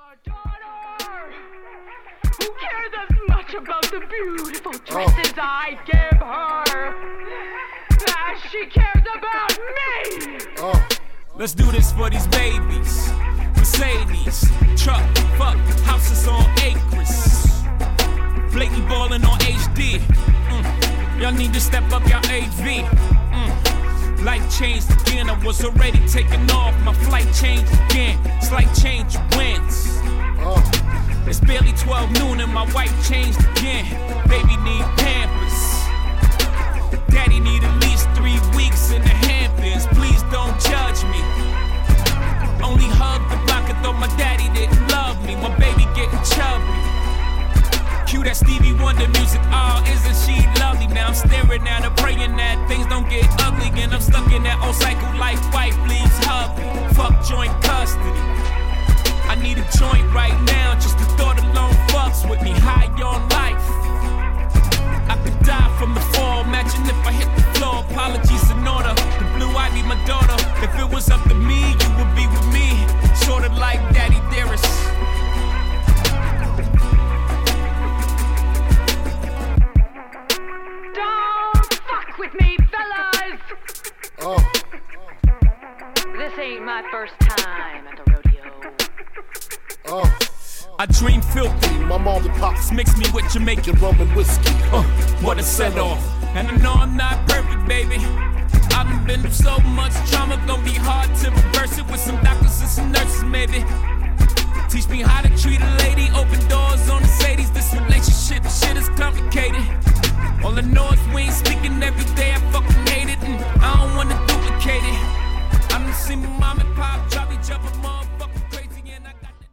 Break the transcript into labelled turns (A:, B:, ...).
A: daughter who cares as much about the beautiful dresses I give her as she cares about me.
B: Let's do this for these babies. Mercedes, truck, fuck, houses on acres. Blatant ballin' on HD. Y'all need to step up your AV. Life changed again, I was already taking off. My flight changed again, slight change wins. It's barely 12 noon and my wife changed again. Baby need Pampers. Daddy need at least 3 weeks in the Hamptons. Please don't judge me. Only hug the block and thought my daddy didn't love me. My baby getting chubby. Cue that Stevie Wonder music, oh, isn't she lovely? Now I'm staring at her, praying that things don't get ugly. And I'm stuck in that old cycle, life wife leaves hubby. Fuck joint custody. I need a joint right now, just the thought alone fucks with me. High on life. I could die from the fall, imagine if I hit the floor. Apologies in order, the blue ivy my daughter. If it was up to me, you would be with me. Sorta like Daddy Dearest.
A: With me, fellas! This ain't my first time at the rodeo.
B: I dream filthy.
C: My mom and pops
B: mix me with Jamaican
C: rum and whiskey.
B: What a set-off. And I know I'm not perfect, baby. I've been through so much trauma, gonna be hard to reverse it with some doctors and some nurses, maybe.